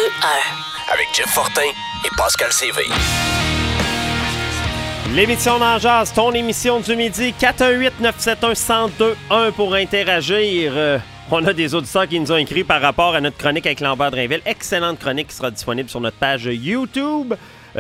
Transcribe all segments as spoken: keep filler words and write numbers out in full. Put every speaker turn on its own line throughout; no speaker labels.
deux, un.
Avec Jeff Fortin et Pascal Séville.
L'émission d'En Jazz, ton émission du midi, quatre un huit neuf sept un un zéro deux un pour interagir. Euh, on a des auditeurs qui nous ont écrit par rapport à notre chronique avec Lambert Drainville. Excellente chronique qui sera disponible sur notre page YouTube.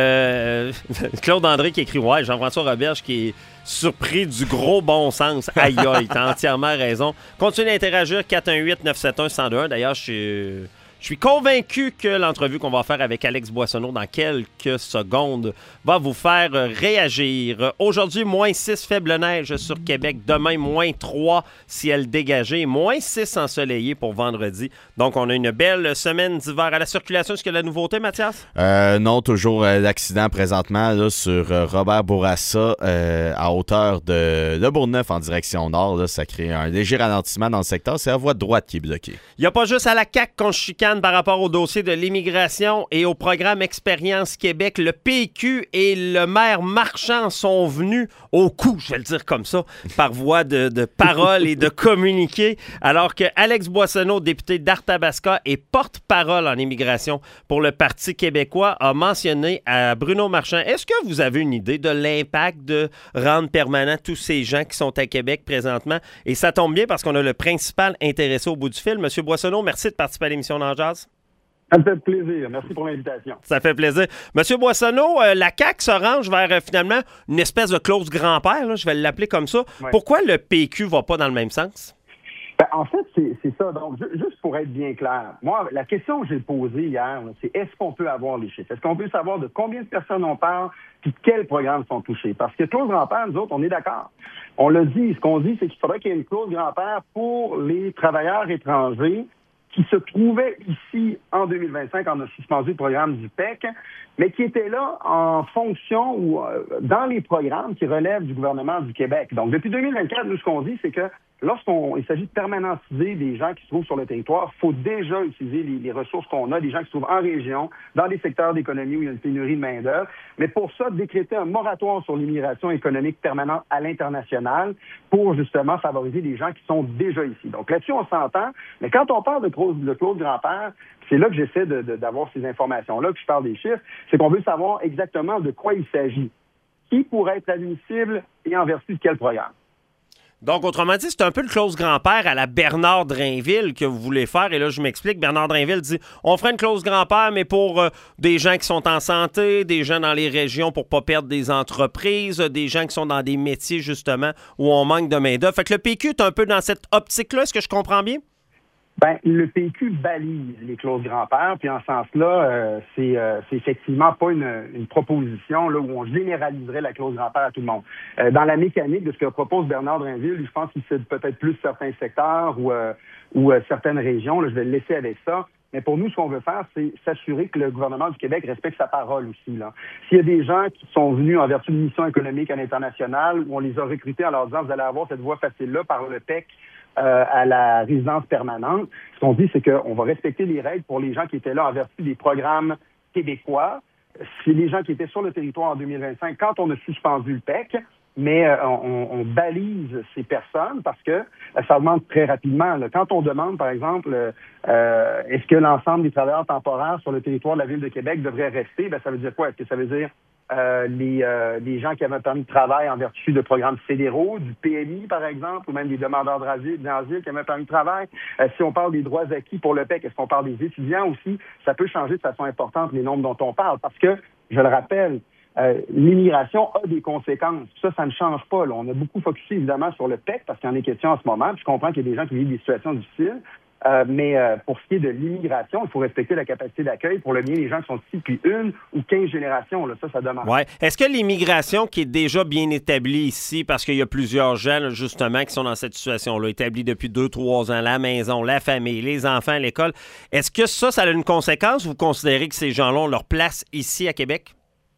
Euh, Claude André qui écrit « Ouais, Jean-François Roberge qui est surpris du gros bon sens. Aïe aïe, t'as entièrement raison. » Continuez d'interagir, quatre un huit neuf sept un un zéro deux un. D'ailleurs, je suis... Je suis convaincu que l'entrevue qu'on va faire avec Alex Boissonneau dans quelques secondes va vous faire réagir. Aujourd'hui, moins six faible neige sur Québec. Demain, moins trois ciel dégagé. Moins six ensoleillé pour vendredi. Donc, on a une belle semaine d'hiver. À la circulation, est-ce qu'il y a de la nouveauté, Mathias?
Euh, non, toujours euh, l'accident présentement là, sur euh, Robert Bourassa euh, à hauteur de, de Bourgneuf en direction nord. Là, ça crée un léger ralentissement dans le secteur. C'est la voie de droite qui est bloquée.
Il n'y a pas juste à la C A Q qu'on se chicane par rapport au dossier de l'immigration et au programme Expérience Québec. Le P Q et le maire Marchand sont venus au coup, je vais le dire comme ça, par voie de, de parole et de communiqué, alors que Alex Boissonneau, député d'Arthabasca et porte-parole en immigration pour le Parti québécois, a mentionné à Bruno Marchand. Est-ce que vous avez une idée de l'impact de rendre permanent tous ces gens qui sont à Québec présentement? Et ça tombe bien parce qu'on a le principal intéressé au bout du fil. Monsieur Boissonneau, merci de participer à l'émission d'En Jazz.
Ça me fait plaisir. Merci pour l'invitation.
Ça fait plaisir. Monsieur Boissonneau, euh, la C A Q se range vers euh, finalement une espèce de clause grand-père, là, je vais l'appeler comme ça. Ouais. Pourquoi le P Q va pas dans le même sens?
Ben, en fait, c'est, c'est ça. Donc, ju- juste pour être bien clair, moi, la question que j'ai posée hier, là, c'est est-ce qu'on peut avoir les chiffres? Est-ce qu'on peut savoir de combien de personnes on parle puis quels programmes sont touchés? Parce que clause grand-père, nous autres, on est d'accord. On l'a dit. Ce qu'on dit, c'est qu'il faudrait qu'il y ait une clause grand-père pour les travailleurs étrangers qui se trouvaient ici en deux mille vingt-cinq, on a suspendu le programme du P E C, mais qui étaient là en fonction ou euh, dans les programmes qui relèvent du gouvernement du Québec. Donc, depuis deux mille vingt-quatre, nous, ce qu'on dit, c'est que lorsqu'il s'agit de permanentiser des gens qui se trouvent sur le territoire, il faut déjà utiliser les, les ressources qu'on a, des gens qui se trouvent en région, dans des secteurs d'économie où il y a une pénurie de main-d'œuvre. Mais pour ça, décréter un moratoire sur l'immigration économique permanente à l'international pour justement favoriser des gens qui sont déjà ici. Donc là-dessus, on s'entend. Mais quand on parle de clause, de clause grand-père, c'est là que j'essaie de, de, d'avoir ces informations-là, que je parle des chiffres, c'est qu'on veut savoir exactement de quoi il s'agit. Qui pourrait être admissible et en vertu de quel programme?
Donc, autrement dit, c'est un peu le clause grand-père à la Bernard Drainville que vous voulez faire. Et là, je m'explique. Bernard Drainville dit, on ferait une clause grand-père, mais pour euh, des gens qui sont en santé, des gens dans les régions pour pas perdre des entreprises, des gens qui sont dans des métiers, justement, où on manque de main-d'œuvre. Fait que le P Q est un peu dans cette optique-là. Est-ce que je comprends bien?
Ben, le P Q balise les clauses grand-père, puis en ce sens-là, euh, c'est, euh, c'est effectivement pas une, une proposition là, où on généraliserait la clause grand-père à tout le monde. Euh, dans la mécanique de ce que propose Bernard Drainville, je pense qu'il cite peut-être plus certains secteurs ou, euh, ou euh, certaines régions. Là, je vais le laisser avec ça. Mais pour nous, ce qu'on veut faire, c'est s'assurer que le gouvernement du Québec respecte sa parole aussi. Là. S'il y a des gens qui sont venus en vertu d'une mission économique à l'international, où on les a recrutés en leur disant « vous allez avoir cette voie facile-là par le P E C », Euh, à la résidence permanente. Ce qu'on dit, c'est qu'on va respecter les règles pour les gens qui étaient là en vertu des programmes québécois. C'est les gens qui étaient sur le territoire en deux mille vingt-cinq quand on a suspendu le P E C, mais euh, on, on balise ces personnes parce que euh, ça augmente très rapidement. Là. Quand on demande, par exemple, euh, est-ce que l'ensemble des travailleurs temporaires sur le territoire de la Ville de Québec devraient rester, ben, ça veut dire quoi? Est-ce que ça veut dire Euh, les, euh, les gens qui avaient un permis de travail en vertu de programmes fédéraux, du P M I, par exemple, ou même des demandeurs d'asile, d'asile qui avaient un permis de travail. Euh, si on parle des droits acquis pour le P E C, est-ce qu'on parle des étudiants aussi? Ça peut changer de façon importante les nombres dont on parle parce que, je le rappelle, euh, l'immigration a des conséquences. Ça, ça ne change pas. Là. On a beaucoup focusé, évidemment, sur le P E C parce qu'il y en est question en ce moment. Puis je comprends qu'il y a des gens qui vivent des situations difficiles. Euh, mais euh, pour ce qui est de l'immigration, il faut respecter la capacité d'accueil pour le bien des gens qui sont ici depuis une ou quinze générations. Là, ça, ça demande.
Ouais. Est-ce que l'immigration qui est déjà bien établie ici, parce qu'il y a plusieurs gens, justement, qui sont dans cette situation-là, établis depuis deux, trois ans, la maison, la famille, les enfants, l'école, est-ce que ça, ça a une conséquence? Vous considérez que ces gens-là ont leur place ici à Québec?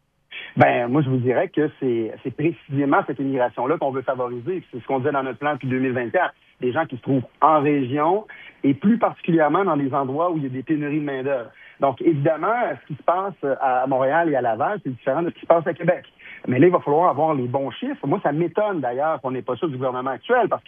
Ben, moi, je vous dirais que c'est, c'est précisément cette immigration-là qu'on veut favoriser. C'est ce qu'on disait dans notre plan depuis deux mille vingt-quatre. Des gens qui se trouvent en région et plus particulièrement dans des endroits où il y a des pénuries de main-d'œuvre. Donc, évidemment, ce qui se passe à Montréal et à Laval, c'est différent de ce qui se passe à Québec. Mais là, il va falloir avoir les bons chiffres. Moi, ça m'étonne d'ailleurs qu'on n'ait pas ça du gouvernement actuel parce que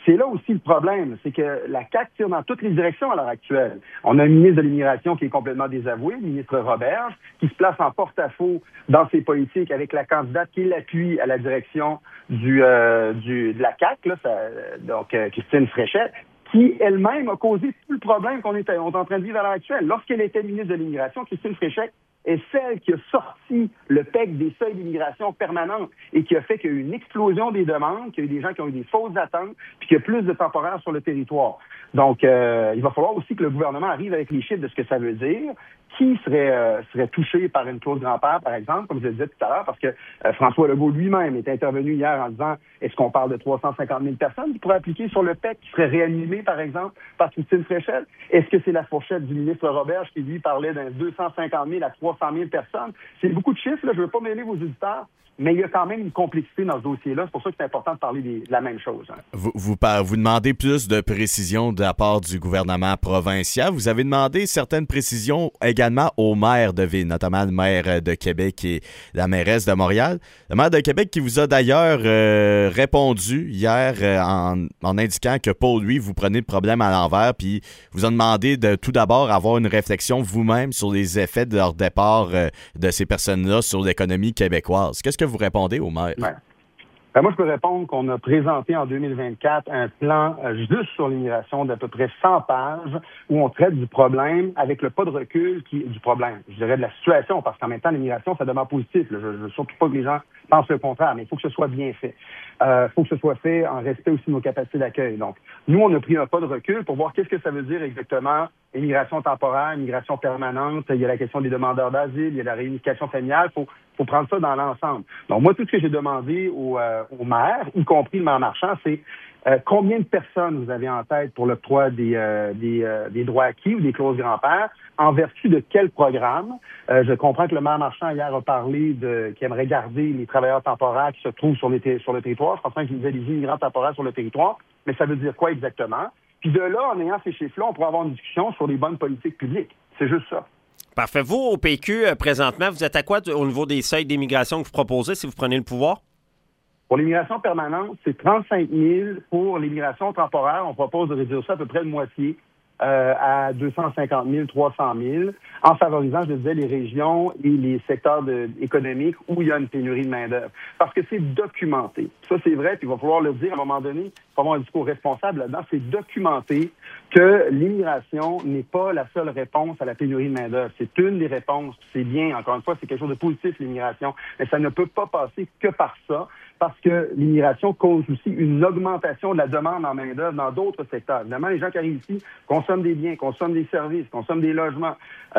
c'est là aussi le problème, c'est que la C A Q tire dans toutes les directions à l'heure actuelle. On a un ministre de l'immigration qui est complètement désavoué, le ministre Roberge, qui se place en porte-à-faux dans ses politiques avec la candidate qui l'appuie à la direction du, euh, du de la C A Q, là, ça, donc euh, Christine Fréchette, qui elle-même a causé tout le problème qu'on est, on est en train de vivre à l'heure actuelle. Lorsqu'elle était ministre de l'immigration, Christine Fréchette est celle qui a sorti le P E C des seuils d'immigration permanente et qui a fait qu'il y a eu une explosion des demandes, qu'il y a eu des gens qui ont eu des fausses attentes, puis qu'il y a plus de temporaires sur le territoire. Donc, euh, il va falloir aussi que le gouvernement arrive avec les chiffres de ce que ça veut dire. Qui serait, euh, serait touché par une clause grand-père, par exemple, comme je le disais tout à l'heure, parce que euh, François Legault lui-même est intervenu hier en disant est-ce qu'on parle de trois cent cinquante mille personnes qui pourraient appliquer sur le P E C, qui seraient réanimées, par exemple, par Christine Fréchette? Est-ce que c'est la fourchette du ministre Roberge qui, lui, parlait d'un deux cent cinquante mille à trois cent mille personnes? C'est beaucoup de chiffres, là, je ne veux pas mêler vos auditeurs, mais il y a quand même une complexité dans ce dossier-là. C'est pour ça que c'est important de parler des, de la même chose. Hein.
Vous, vous, vous demandez plus de précisions de la part du gouvernement provincial. Vous avez demandé certaines précisions également au maire de ville, notamment le maire de Québec et la mairesse de Montréal. Le maire de Québec qui vous a d'ailleurs euh, répondu hier euh, en, en indiquant que pour lui, vous prenez le problème à l'envers, puis vous a demandé de tout d'abord avoir une réflexion vous-même sur les effets de leur départ euh, de ces personnes-là sur l'économie québécoise. Qu'est-ce que vous répondez au maire?
Ouais. Ben moi, je peux répondre qu'on a présenté en deux mille vingt-quatre un plan euh, juste sur l'immigration d'à peu près cent pages où on traite du problème avec le pas de recul qui du problème. Je dirais de la situation, parce qu'en même temps, l'immigration, ça demeure positif. Là. Je ne veux surtout pas que les gens pensent le contraire, mais il faut que ce soit bien fait. Il euh, faut que ce soit fait en respect aussi de nos capacités d'accueil. Donc, nous, on a pris un pas de recul pour voir qu'est-ce que ça veut dire exactement immigration temporaire, immigration permanente. Il y a la question des demandeurs d'asile, il y a la réunification familiale. Il faut, faut prendre ça dans l'ensemble. Donc, moi, tout ce que j'ai demandé au, euh, au maire, y compris le maire Marchand, c'est euh, combien de personnes vous avez en tête pour l'octroi des, euh, des, euh, des droits acquis ou des clauses grand-père, en vertu de quel programme. Euh, je comprends que le maire Marchand, hier, a parlé de qu'il aimerait garder les travailleurs temporaires qui se trouvent sur, les, sur le territoire. Je comprends qu'il disait des immigrants temporaires sur le territoire, mais ça veut dire quoi exactement? Puis de là, en ayant ces chiffres-là, on pourra avoir une discussion sur les bonnes politiques publiques. C'est juste ça.
Parfait. Vous, au P Q, euh, présentement, vous êtes à quoi au niveau des seuils d'immigration que vous proposez si vous prenez le pouvoir?
Pour l'immigration permanente, c'est trente-cinq mille. Pour l'immigration temporaire, on propose de réduire ça à peu près de moitié euh, à deux cent cinquante mille, trois cent mille, en favorisant, je le disais, les régions et les secteurs de, économiques où il y a une pénurie de main-d'œuvre. Parce que c'est documenté. Ça, c'est vrai, puis il va falloir le dire à un moment donné. Il faut avoir un discours responsable là-dedans. C'est documenté que l'immigration n'est pas la seule réponse à la pénurie de main-d'œuvre. C'est une des réponses. C'est bien, encore une fois, c'est quelque chose de positif, l'immigration. Mais ça ne peut pas passer que par ça, parce que l'immigration cause aussi une augmentation de la demande en main-d'œuvre dans d'autres secteurs. Évidemment, les gens qui arrivent ici consomment des biens, consomment des services, consomment des logements,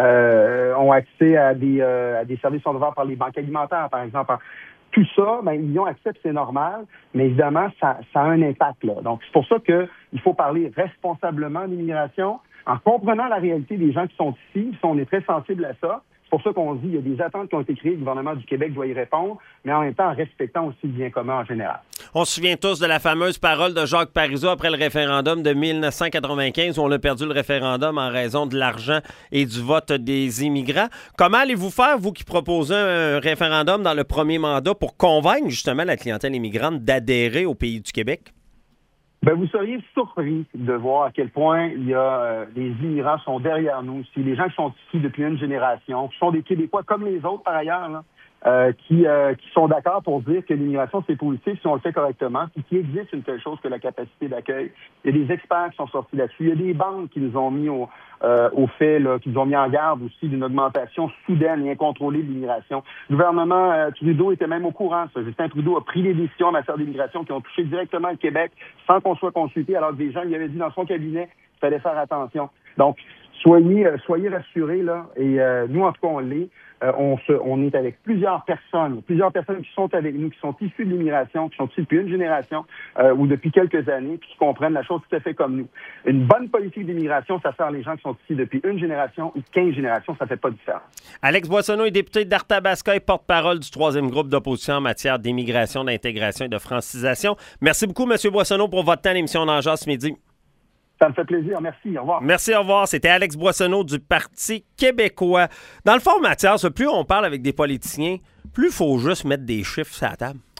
euh, ont accès à des, euh, à des services qui sont offerts par les banques alimentaires, par exemple. Tout ça, ben, ils y ont accès, c'est normal, mais évidemment, ça, ça a un impact, là. Donc, c'est pour ça qu'il faut parler responsablement d'immigration, en comprenant la réalité des gens qui sont ici. On est très sensible à ça. C'est pour ça qu'on dit qu'il y a des attentes qui ont été créées, le gouvernement du Québec doit y répondre, mais en même temps en respectant aussi le bien commun en général.
On se souvient tous de la fameuse parole de Jacques Parizeau après le référendum de mille neuf cent quatre-vingt-quinze, où on a perdu le référendum en raison de l'argent et du vote des immigrants. Comment allez-vous faire, vous qui proposez un référendum dans le premier mandat, pour convaincre justement la clientèle immigrante d'adhérer au pays du Québec?
Ben, vous seriez surpris de voir à quel point il y a euh, les immigrants sont derrière nous. Si les gens qui sont ici depuis une génération, qui sont des Québécois comme les autres par ailleurs, là, euh, qui, euh, qui sont d'accord pour dire que l'immigration, c'est positif si on le fait correctement, puis qu'il existe une telle chose que la capacité d'accueil. Il y a des experts qui sont sortis là-dessus. Il y a des banques qui nous ont mis au, euh, au fait, là, qui nous ont mis en garde aussi d'une augmentation soudaine et incontrôlée de l'immigration. Le gouvernement euh, Trudeau était même au courant. Ça. Justin Trudeau a pris des décisions en matière d'immigration qui ont touché directement le Québec sans qu'on soit consulté, alors que des gens lui avaient dit dans son cabinet qu'il fallait faire attention. Donc, soyez, euh, soyez rassurés, là, et euh, nous, en tout cas, on l'est. Euh, on, se, on est avec plusieurs personnes, plusieurs personnes qui sont avec nous, qui sont issues de l'immigration, qui sont ici depuis une génération euh, ou depuis quelques années, puis qui comprennent la chose tout à fait comme nous. Une bonne politique d'immigration, ça sert les gens qui sont ici depuis une génération ou quinze générations, ça fait pas de différence.
Alex Boissonneau est député d'Arthabasca et porte-parole du troisième groupe d'opposition en matière d'immigration, d'intégration et de francisation. Merci beaucoup, M. Boissonneau, pour votre temps à l'émission d'Enjeu ce midi.
Ça me fait plaisir. Merci. Au revoir.
Merci, au revoir. C'était Alex Boissonneau du Parti québécois. Dans le fond, Mathias, plus on parle avec des politiciens, plus il faut juste mettre des chiffres sur la table.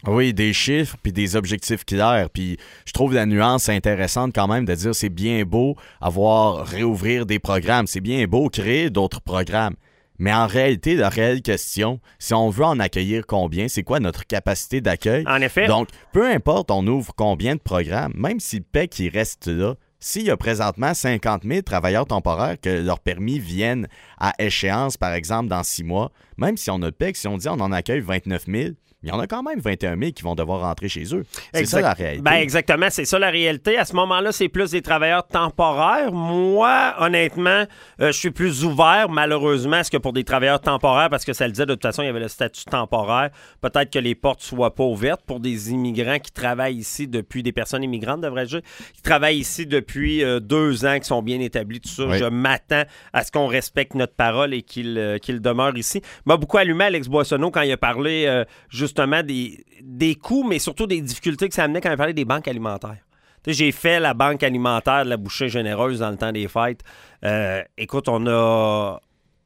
Oui, des chiffres puis des objectifs clairs. Puis je trouve la nuance intéressante quand même de dire c'est bien beau avoir réouvrir des programmes, c'est bien beau créer d'autres programmes. Mais en réalité, la réelle question, si on veut en accueillir combien, c'est quoi notre capacité d'accueil?
En effet.
Donc, peu importe on ouvre combien de programmes, même si le P E C il reste là, s'il y a présentement cinquante mille travailleurs temporaires que leur permis viennent à échéance, par exemple, dans six mois, même si on a le P E C, si on dit on en accueille vingt-neuf mille, il y en a quand même vingt et un mille qui vont devoir rentrer chez eux. C'est exact. Ça la réalité.
Ben exactement, c'est ça la réalité. À ce moment-là, c'est plus des travailleurs temporaires. Moi, honnêtement, euh, je suis plus ouvert, malheureusement, à ce que pour des travailleurs temporaires, parce que ça le disait, de toute façon, il y avait le statut temporaire. Peut-être que les portes ne soient pas ouvertes pour des immigrants qui travaillent ici depuis, des personnes immigrantes, devrais-je dire, qui travaillent ici depuis euh, deux ans, qui sont bien établis, tout ça. Oui. Je m'attends à ce qu'on respecte notre parole et qu'il, euh, qu'il demeure ici. M'a beaucoup allumé Alex Boissonneau quand il a parlé euh, juste justement des, des coûts, mais surtout des difficultés que ça amenait quand il parlait des banques alimentaires. Tu sais, j'ai fait la banque alimentaire de la Bouchée Généreuse dans le temps des fêtes. Euh, écoute, on a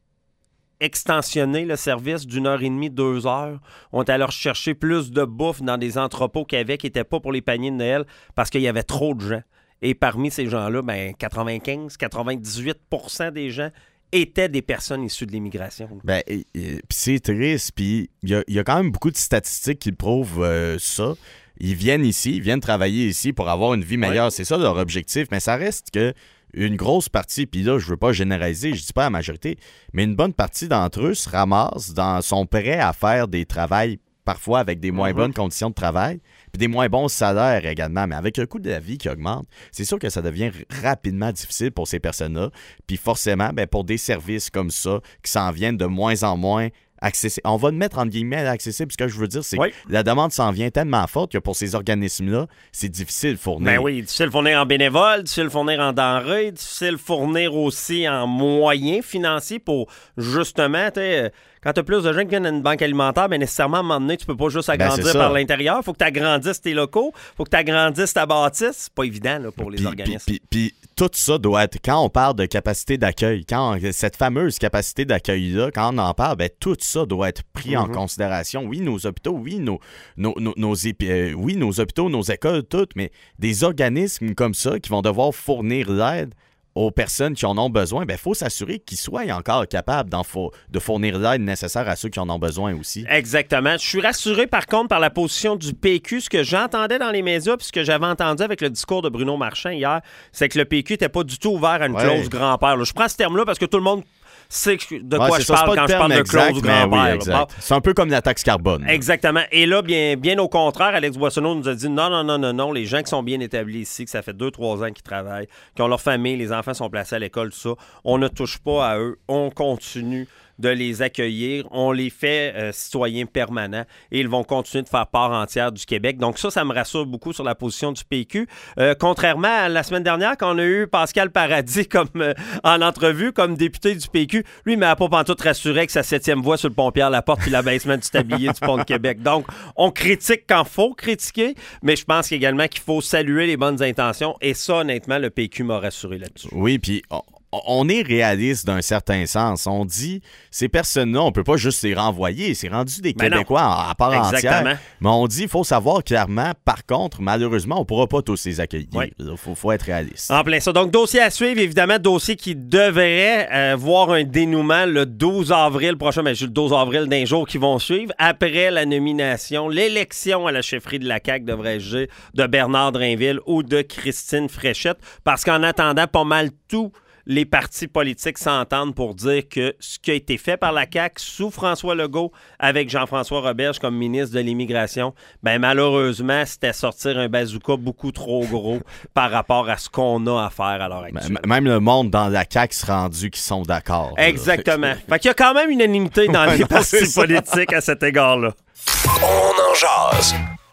extensionné le service d'une heure et demie, deux heures. On est allé chercher plus de bouffe dans des entrepôts qu'il y avait qui n'étaient pas pour les paniers de Noël parce qu'il y avait trop de gens. Et parmi ces gens-là, ben, quatre-vingt-quinze à quatre-vingt-dix-huit pour cent des gens étaient des personnes issues de l'immigration.
Ben, et, et, puis c'est triste, puis il y, y a quand même beaucoup de statistiques qui prouvent euh, ça. Ils viennent ici, ils viennent travailler ici pour avoir une vie meilleure. Ouais. C'est ça leur objectif, mais ça reste que une grosse partie, puis là, je veux pas généraliser, je dis pas la majorité, mais une bonne partie d'entre eux se ramassent, dans, sont prêts à faire des travails parfois avec des moins mm-hmm. bonnes conditions de travail, puis des moins bons salaires également, mais avec le coût de la vie qui augmente, c'est sûr que ça devient rapidement difficile pour ces personnes-là, puis forcément, ben, pour des services comme ça, qui s'en viennent de moins en moins accessible. On va le mettre entre guillemets accessible. Ce que je veux dire, c'est oui. que la demande s'en vient tellement forte que pour ces organismes-là, c'est difficile de fournir.
Ben oui, difficile de fournir en bénévole, difficile de fournir en denrées, difficile de fournir aussi en moyens financiers pour justement, tu sais, quand tu as plus de gens qui viennent à une banque alimentaire, bien nécessairement, à un moment donné, tu peux pas juste agrandir ben par l'intérieur. Il faut que tu agrandisses tes locaux, il faut que tu agrandisses ta bâtisse. C'est pas évident là, pour les
puis,
organismes.
Puis, puis, puis tout ça doit être, quand on parle de capacité d'accueil, quand on, cette fameuse capacité d'accueil-là, quand on en parle, bien, tout ça doit être pris mm-hmm. en considération. Oui, nos hôpitaux, oui, nos, nos, nos, nos, euh, oui, nos hôpitaux, nos écoles, toutes, mais des organismes comme ça qui vont devoir fournir l'aide aux personnes qui en ont besoin, il faut s'assurer qu'ils soient encore capables fo- de fournir l'aide nécessaire à ceux qui en ont besoin aussi.
Exactement. Je suis rassuré, par contre, par la position du P Q. Ce que j'entendais dans les médias, puis ce que j'avais entendu avec le discours de Bruno Marchand hier, c'est que le P Q n'était pas du tout ouvert à une ouais. clause grand-père. Là, je prends ce terme-là parce que tout le monde sait de quoi ouais, je ça, parle quand je parle de clause grand-père.
Oui, bon. C'est un peu comme la taxe carbone. Là.
Exactement. Et là, bien, bien au contraire, Alex Boissonneau nous a dit non, non, non, non, non, les gens qui sont bien établis ici, que ça fait deux, trois ans qu'ils travaillent, qui ont leur famille, les enfants sont placés à l'école, tout ça, on ne touche pas à eux, on continue de les accueillir. On les fait euh, citoyens permanents et ils vont continuer de faire part entière du Québec. Donc ça, ça me rassure beaucoup sur la position du P Q. Euh, contrairement à la semaine dernière, quand on a eu Pascal Paradis comme, euh, en entrevue comme député du P Q, lui, il m'a pas pantoute rassuré avec sa septième voix sur le pont Pierre-Laporte puis l'abaissement du tablier du pont de Québec. Donc, on critique quand il faut critiquer, mais je pense également qu'il faut saluer les bonnes intentions et ça, honnêtement, le P Q m'a rassuré là-dessus.
Oui, puis... Oh. On est réaliste d'un certain sens. On dit, ces personnes-là, on peut pas juste les renvoyer. C'est rendu des ben Québécois non. à part Exactement. entière. Mais on dit, il faut savoir clairement, par contre, malheureusement, on pourra pas tous les accueillir. Il oui. faut, faut être réaliste.
En plein ça. Donc, dossier à suivre, évidemment, dossier qui devrait euh, voir un dénouement le douze avril prochain. Mais le douze avril d'un jour qui vont suivre. Après la nomination, l'élection à la chefferie de la C A Q, devrais-je dire, de Bernard Drainville ou de Christine Fréchette. Parce qu'en attendant, pas mal tout les partis politiques s'entendent pour dire que ce qui a été fait par la C A Q sous François Legault avec Jean-François Roberge comme ministre de l'Immigration, ben malheureusement, c'était sortir un bazooka beaucoup trop gros par rapport à ce qu'on a à faire à l'heure actuelle.
Même le monde dans la C A Q se rendu qu'ils sont d'accord.
Exactement. Fait qu'il y a quand même une unanimité dans ouais, les non, partis politiques à cet égard-là.
On en jase.